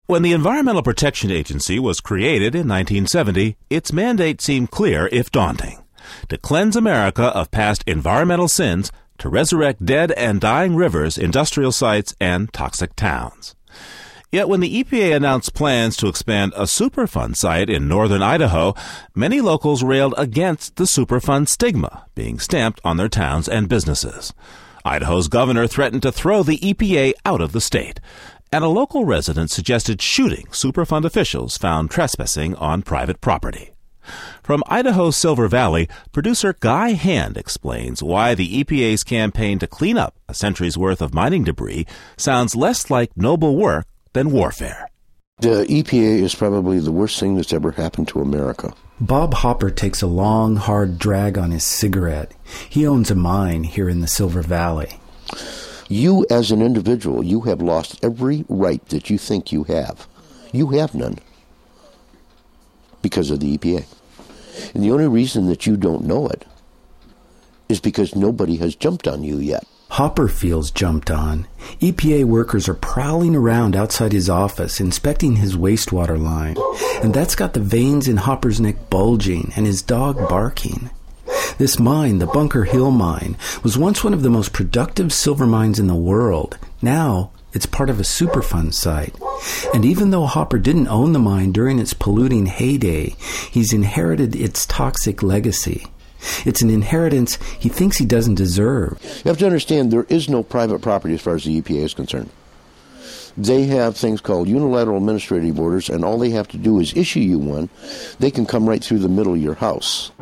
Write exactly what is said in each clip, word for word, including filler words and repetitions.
When the Environmental Protection Agency was created in nineteen seventy, its mandate seemed clear if daunting: to cleanse America of past environmental sins, to resurrect dead and dying rivers, industrial sites, and toxic towns. Yet when the E P A announced plans to expand a Superfund site in northern Idaho, many locals railed against the Superfund stigma being stamped on their towns and businesses. Idaho's governor threatened to throw the E P A out of the state, and a local resident suggested shooting Superfund officials found trespassing on private property. From Idaho's Silver Valley, producer Guy Hand explains why the E P A's campaign to clean up a century's worth of mining debris sounds less like noble work than warfare. The E P A is probably the worst thing that's ever happened to America. Bob Hopper takes a long, hard drag on his cigarette. He owns a mine here in the Silver Valley. You, as an individual, you have lost every right that you think you have. You have none because of the E P A. And the only reason that you don't know it is because nobody has jumped on you yet. Hopper feels jumped on. E P A workers are prowling around outside his office, inspecting his wastewater line. And that's got the veins in Hopper's neck bulging and his dog barking. This mine, the Bunker Hill Mine, was once one of the most productive silver mines in the world. Now, it's part of a Superfund site. And even though Hopper didn't own the mine during its polluting heyday, he's inherited its toxic legacy. It's an inheritance he thinks he doesn't deserve. You have to understand there is no private property as far as the E P A is concerned. They have things called unilateral administrative orders, and all they have to do is issue you one. They can come right through the middle of your house.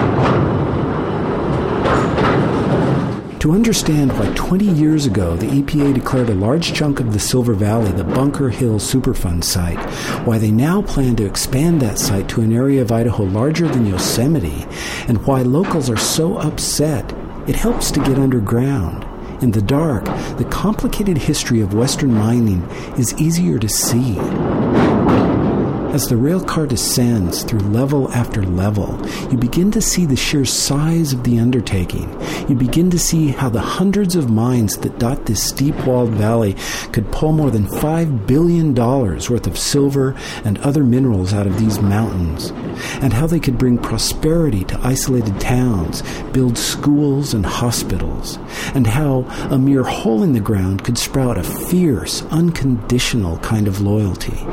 To understand why twenty years ago the E P A declared a large chunk of the Silver Valley the Bunker Hill Superfund site, why they now plan to expand that site to an area of Idaho larger than Yosemite, and why locals are so upset, it helps to get underground. In the dark, the complicated history of Western mining is easier to see. As the rail car descends through level after level, you begin to see the sheer size of the undertaking. You begin to see how the hundreds of mines that dot this steep-walled valley could pull more than five billion dollars worth of silver and other minerals out of these mountains, and how they could bring prosperity to isolated towns, build schools and hospitals, and how a mere hole in the ground could sprout a fierce, unconditional kind of loyalty.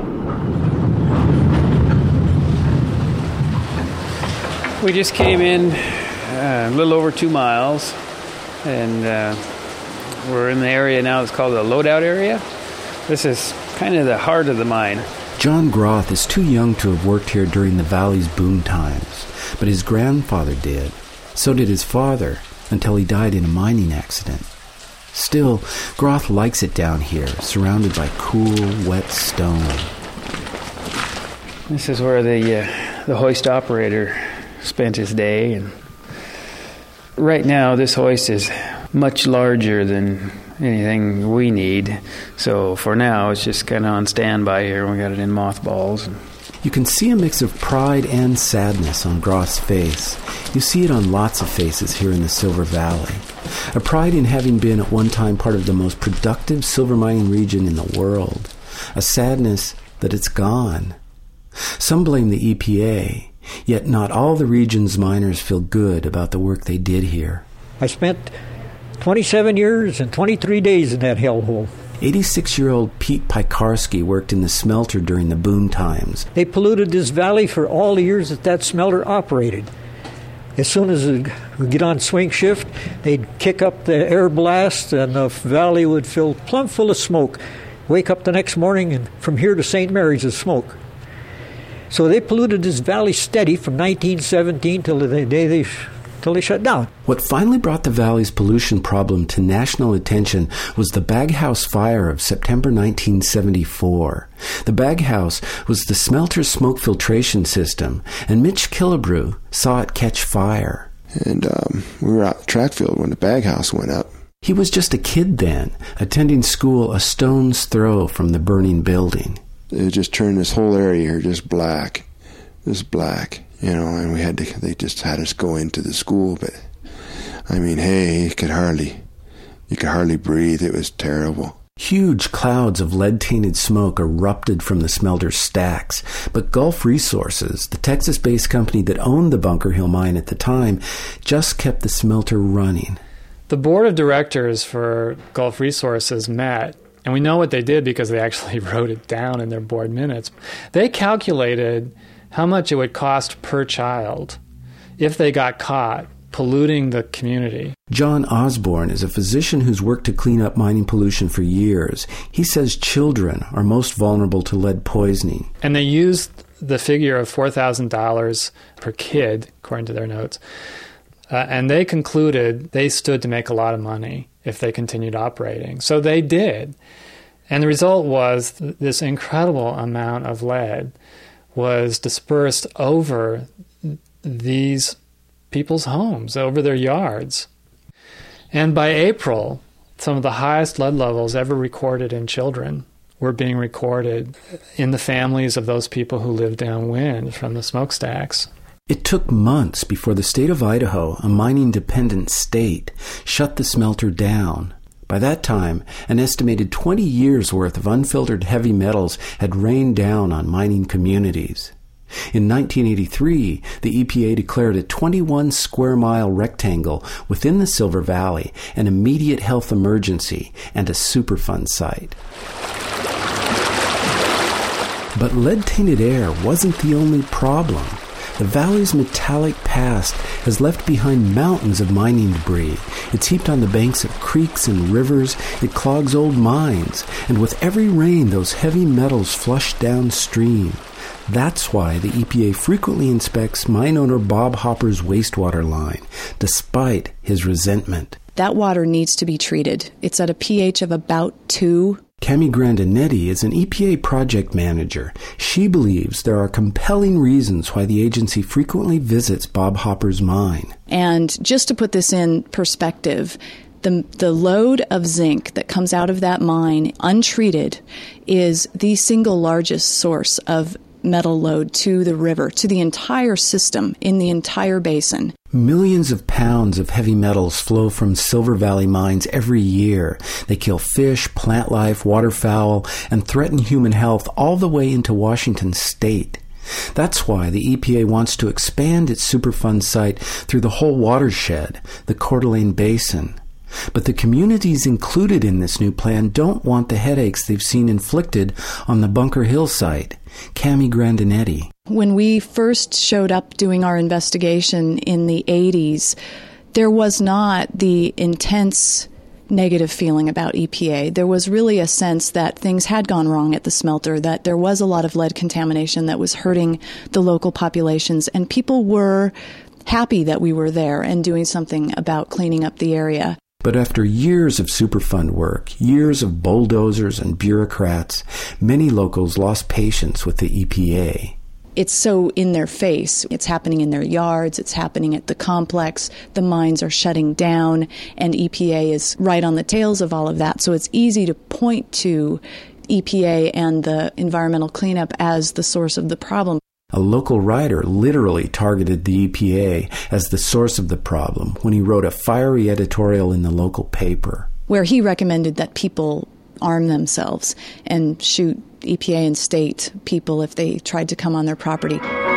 We just came in uh, a little over two miles, and uh, we're in the area now that's called the loadout area. This is kind of the heart of the mine. John Groth is too young to have worked here during the valley's boom times, but his grandfather did. So did his father, until he died in a mining accident. Still, Groth likes it down here, surrounded by cool, wet stone. This is where the uh, the hoist operator spent his day, and right now this hoist is much larger than anything we need, so for now it's just kind of on standby here. We got it in mothballs. You can see a mix of pride and sadness on Groth's face. You see it on lots of faces here in the Silver Valley. A pride in having been at one time part of the most productive silver mining region in the world. A sadness that it's gone. Some blame the E P A, yet not all the region's miners feel good about the work they did here. I spent twenty-seven years and twenty-three days in that hellhole. eighty-six-year-old Pete Piekarski worked in the smelter during the boom times. They polluted this valley for all the years that that smelter operated. As soon as it would get on swing shift, they'd kick up the air blast, and the valley would fill plumb full of smoke. Wake up the next morning, and from here to Saint Mary's is smoke. So they polluted this valley steady from nineteen seventeen till the day they, till they shut down. What finally brought the valley's pollution problem to national attention was the Baghouse Fire of September nineteen seventy-four. The Baghouse was the smelter's smoke filtration system, and Mitch Killebrew saw it catch fire. And um, we were out in the track field when the Baghouse went up. He was just a kid then, attending school a stone's throw from the burning building. It just turned this whole area here just black, just black, you know, and we had to, they just had us go into the school, but, I mean, hey, you could hardly, you could hardly breathe. It was terrible. Huge clouds of lead-tainted smoke erupted from the smelter's stacks, but Gulf Resources, the Texas-based company that owned the Bunker Hill mine at the time, just kept the smelter running. The board of directors for Gulf Resources met, and we know what they did because they actually wrote it down in their board minutes. They calculated how much it would cost per child if they got caught polluting the community. John Osborne is a physician who's worked to clean up mining pollution for years. He says children are most vulnerable to lead poisoning. And they used the figure of four thousand dollars per kid, according to their notes. Uh, and they concluded they stood to make a lot of money if they continued operating. So they did. And the result was th- this incredible amount of lead was dispersed over th- these people's homes, over their yards. And by April, some of the highest lead levels ever recorded in children were being recorded in the families of those people who lived downwind from the smokestacks. It took months before the state of Idaho, a mining-dependent state, shut the smelter down. By that time, an estimated twenty years' worth of unfiltered heavy metals had rained down on mining communities. In nineteen eighty-three, the E P A declared a twenty-one square mile rectangle within the Silver Valley an immediate health emergency and a Superfund site. But lead-tainted air wasn't the only problem. The valley's metallic past has left behind mountains of mining debris. It's heaped on the banks of creeks and rivers. It clogs old mines. And with every rain, those heavy metals flush downstream. That's why the E P A frequently inspects mine owner Bob Hopper's wastewater line, despite his resentment. That water needs to be treated. It's at a pH of about two. Cami Grandinetti is an E P A project manager. She believes there are compelling reasons why the agency frequently visits Bob Hopper's mine. And just to put this in perspective, the the load of zinc that comes out of that mine untreated is the single largest source of metal load to the river, to the entire system, in the entire basin. Millions of pounds of heavy metals flow from Silver Valley mines every year. They kill fish, plant life, waterfowl, and threaten human health all the way into Washington state. That's why the E P A wants to expand its Superfund site through the whole watershed, the Coeur d'Alene Basin. But the communities included in this new plan don't want the headaches they've seen inflicted on the Bunker Hill site. Cami Grandinetti. When we first showed up doing our investigation in the eighties, there was not the intense negative feeling about E P A. There was really a sense that things had gone wrong at the smelter, that there was a lot of lead contamination that was hurting the local populations, and people were happy that we were there and doing something about cleaning up the area. But after years of Superfund work, years of bulldozers and bureaucrats, many locals lost patience with the E P A. It's so in their face. It's happening in their yards. It's happening at the complex. The mines are shutting down, and E P A is right on the tails of all of that. So it's easy to point to E P A and the environmental cleanup as the source of the problem. A local writer literally targeted the E P A as the source of the problem when he wrote a fiery editorial in the local paper, where he recommended that people arm themselves and shoot E P A and state people if they tried to come on their property.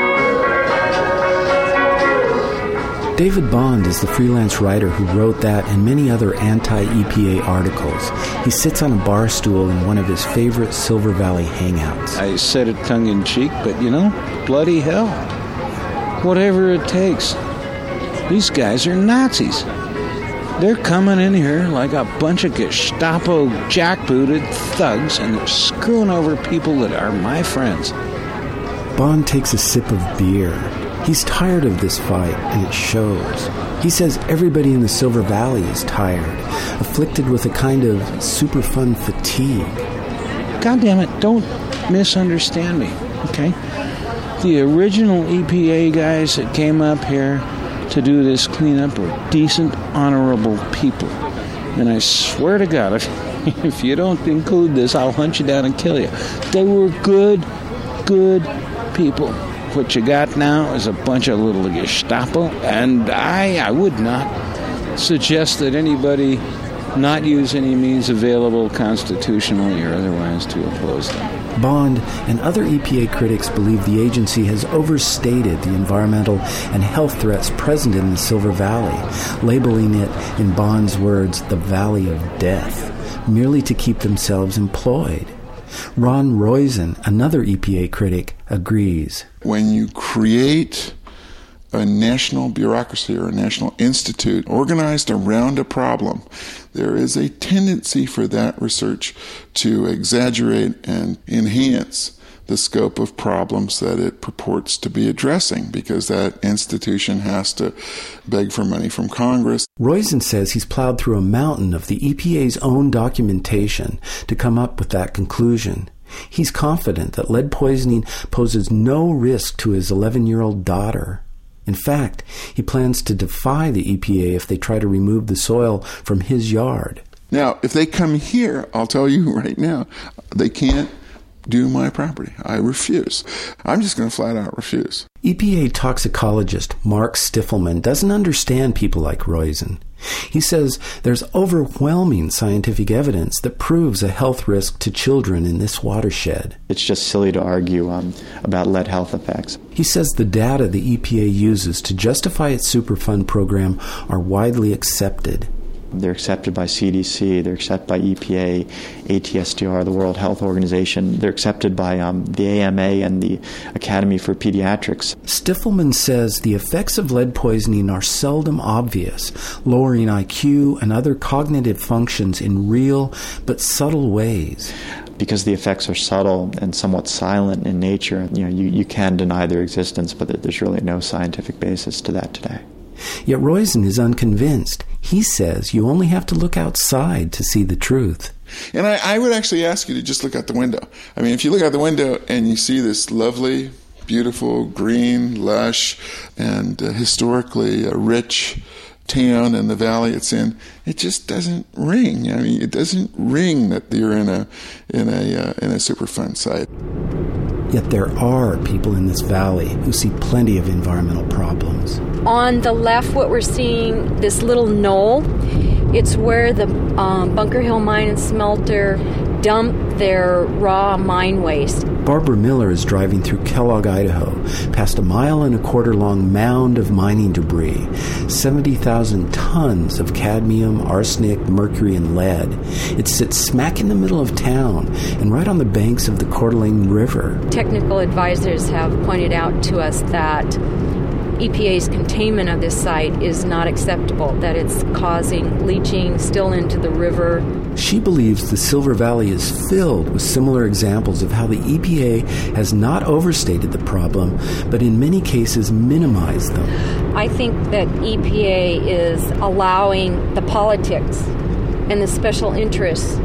David Bond is the freelance writer who wrote that and many other anti-E P A articles. He sits on a bar stool in one of his favorite Silver Valley hangouts. I said it tongue-in-cheek, but, you know, bloody hell. Whatever it takes. These guys are Nazis. They're coming in here like a bunch of Gestapo jackbooted thugs, and they're screwing over people that are my friends. Bond takes a sip of beer. He's tired of this fight, and it shows. He says everybody in the Silver Valley is tired, afflicted with a kind of Superfund fatigue. God damn it, don't misunderstand me, okay? The original E P A guys that came up here to do this cleanup were decent, honorable people. And I swear to God, if, if you don't include this, I'll hunt you down and kill you. They were good, good people. What you got now is a bunch of little Gestapo, and I I would not suggest that anybody not use any means available constitutionally or otherwise to oppose them. Bond and other E P A critics believe the agency has overstated the environmental and health threats present in the Silver Valley, labeling it, in Bond's words, the Valley of Death, merely to keep themselves employed. Ron Roizen, another E P A critic, agrees. When you create a national bureaucracy or a national institute organized around a problem, there is a tendency for that research to exaggerate and enhance the scope of problems that it purports to be addressing, because that institution has to beg for money from Congress. Roizen says he's plowed through a mountain of the E P A's own documentation to come up with that conclusion. He's confident that lead poisoning poses no risk to his eleven-year-old daughter. In fact, he plans to defy the E P A if they try to remove the soil from his yard. Now, if they come here, I'll tell you right now, they can't do my property. I refuse. I'm just going to flat out refuse. E P A toxicologist Mark Stiffelman doesn't understand people like Roizen. He says there's overwhelming scientific evidence that proves a health risk to children in this watershed. It's just silly to argue um, about lead health effects. He says the data the E P A uses to justify its Superfund program are widely accepted. They're accepted by C D C, they're accepted by E P A, A T S D R, the World Health Organization. They're accepted by um, the A M A and the Academy for Pediatrics. Stiffelman says the effects of lead poisoning are seldom obvious, lowering I Q and other cognitive functions in real but subtle ways. Because the effects are subtle and somewhat silent in nature, you know, you, you can deny their existence, but there's really no scientific basis to that today. Yet Roizen is unconvinced. He says you only have to look outside to see the truth. And I, I would actually ask you to just look out the window. I mean, if you look out the window and you see this lovely, beautiful, green, lush, and uh, historically uh, rich town and the valley it's in, it just doesn't ring. I mean, it doesn't ring that you're in a in a uh, in a Superfund site. Yet there are people in this valley who see plenty of environmental problems. On the left, what we're seeing, this little knoll, it's where the um, Bunker Hill Mine and Smelter dump their raw mine waste. Barbara Miller is driving through Kellogg, Idaho, past a mile and a quarter long mound of mining debris, seventy thousand tons of cadmium, arsenic, mercury, and lead. It sits smack in the middle of town and right on the banks of the Coeur d'Alene River. Technical advisors have pointed out to us that E P A's containment of this site is not acceptable, that it's causing leaching still into the river. She believes the Silver Valley is filled with similar examples of how the E P A has not overstated the problem, but in many cases minimized them. I think that E P A is allowing the politics and the special interests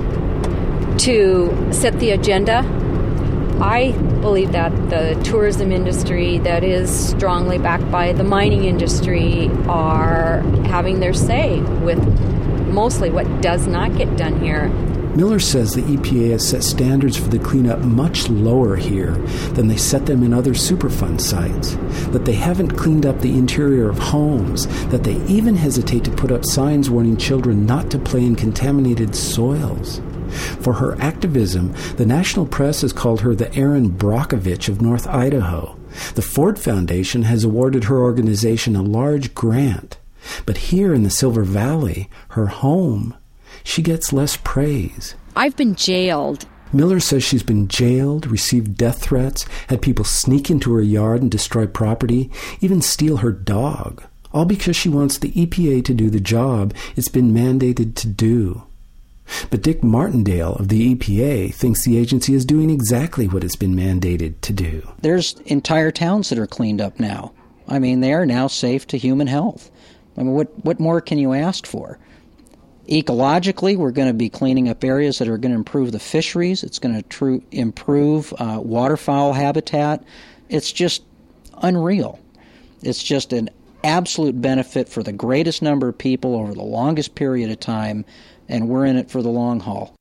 to set the agenda. I believe that the tourism industry that is strongly backed by the mining industry are having their say with mostly what does not get done here. Miller says the E P A has set standards for the cleanup much lower here than they set them in other Superfund sites, that they haven't cleaned up the interior of homes, that they even hesitate to put up signs warning children not to play in contaminated soils. For her activism, the national press has called her the Erin Brockovich of North Idaho. The Ford Foundation has awarded her organization a large grant. But here in the Silver Valley, her home, she gets less praise. I've been jailed. Miller says she's been jailed, received death threats, had people sneak into her yard and destroy property, even steal her dog, all because she wants the E P A to do the job it's been mandated to do. But Dick Martindale of the E P A thinks the agency is doing exactly what it's been mandated to do. There's entire towns that are cleaned up now. I mean, they are now safe to human health. I mean, what, what more can you ask for? Ecologically, we're going to be cleaning up areas that are going to improve the fisheries. It's going to tr- improve uh, waterfowl habitat. It's just unreal. It's just an absolute benefit for the greatest number of people over the longest period of time, and we're in it for the long haul.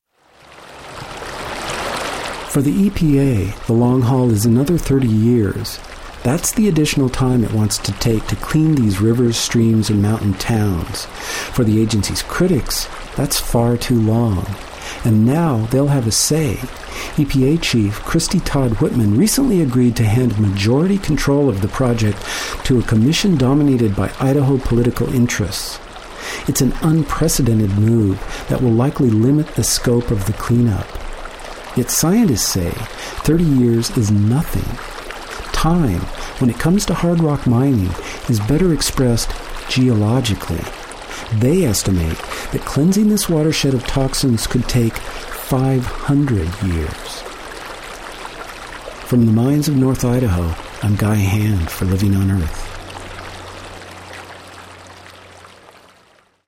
For the E P A, the long haul is another thirty years. That's the additional time it wants to take to clean these rivers, streams, and mountain towns. For the agency's critics, That's far too long. And now they'll have a say. E P A Chief Christy Todd Whitman recently agreed to hand majority control of the project to a commission dominated by Idaho political interests. It's an unprecedented move that will likely limit the scope of the cleanup. Yet scientists say thirty years is nothing. Time, when it comes to hard rock mining, is better expressed geologically. They estimate that cleansing this watershed of toxins could take five hundred years. From the mines of North Idaho, I'm Guy Hand for Living on Earth.